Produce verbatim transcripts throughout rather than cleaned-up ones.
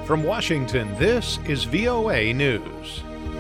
From Washington, this is V O A News.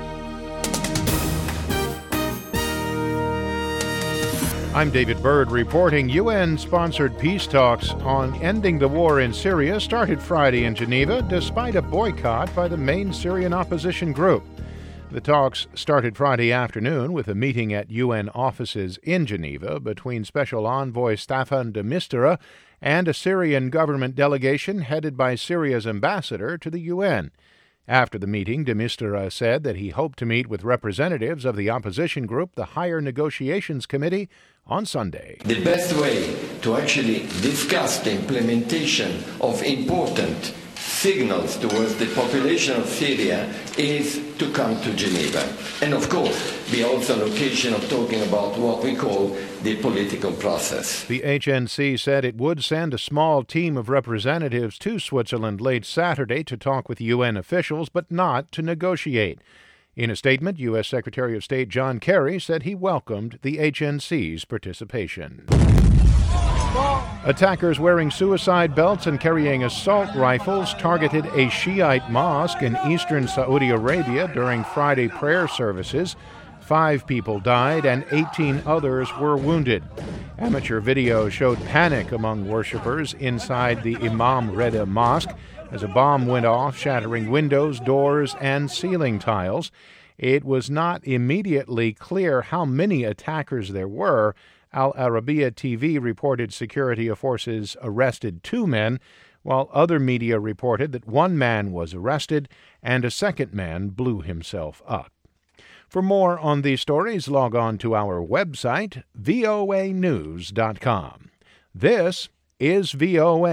I'm David Byrd reporting. U N-sponsored peace talks on ending the war in Syria started Friday in Geneva despite a boycott by the main Syrian opposition group. The talks started Friday afternoon with a meeting at U N offices in Geneva between Special Envoy Staffan de Mistura and a Syrian government delegation headed by Syria's ambassador to the U N. After the meeting, de Mistura said that he hoped to meet with representatives of the opposition group, the Higher Negotiations Committee, on Sunday. The best way to actually discuss the implementation of important signals towards the population of Syria is to come to Geneva. And of course, be also an occasion of talking about what we call the political process. The H N C said it would send a small team of representatives to Switzerland late Saturday to talk with U N officials, but not to negotiate. In a statement, U S Secretary of State John Kerry said he welcomed the H N C's participation. Attackers wearing suicide belts and carrying assault rifles targeted a Shiite mosque in eastern Saudi Arabia during Friday prayer services. Five people died and eighteen others were wounded. Amateur video showed panic among worshippers inside the Imam Reda Mosque as a bomb went off, shattering windows, doors, and ceiling tiles. It was not immediately clear how many attackers there were. Al Arabiya T V reported security forces arrested two men, while other media reported that one man was arrested and a second man blew himself up. For more on these stories, log on to our website, V O A news dot com. This is V O A.